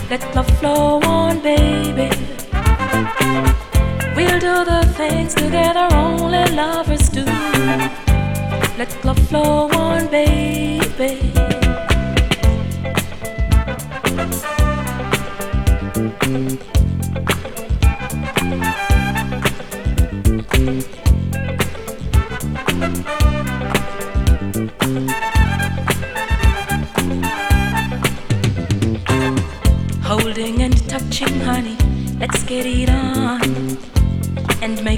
Let love flow on, baby. We'll do the things together only lovers do. Let love flow on, baby. Holding and touching, honey, let's get it on and make